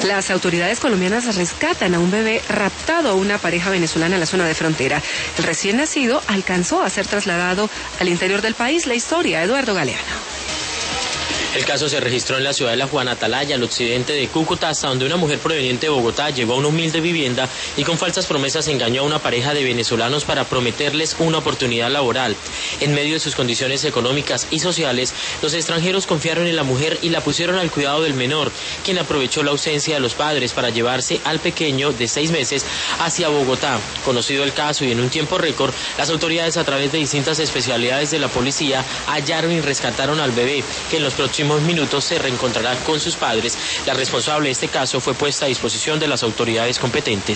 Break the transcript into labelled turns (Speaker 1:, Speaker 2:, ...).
Speaker 1: Las autoridades colombianas rescatan a un bebé raptado a una pareja venezolana en la zona de frontera. El recién nacido alcanzó a ser trasladado al interior del país. La historia, Eduardo Galeano.
Speaker 2: El caso se registró en la ciudad de La Juana Atalaya, al occidente de Cúcuta, hasta donde una mujer proveniente de Bogotá llegó a una humilde vivienda y con falsas promesas engañó a una pareja de venezolanos para prometerles una oportunidad laboral. En medio de sus condiciones económicas y sociales, los extranjeros confiaron en la mujer y la pusieron al cuidado del menor, quien aprovechó la ausencia de los padres para llevarse al pequeño de 6 meses hacia Bogotá. Conocido el caso y en un tiempo récord, las autoridades a través de distintas especialidades de la policía hallaron y rescataron al bebé, que en los próximos minutos se reencontrará con sus padres. La responsable de este caso fue puesta a disposición de las autoridades competentes.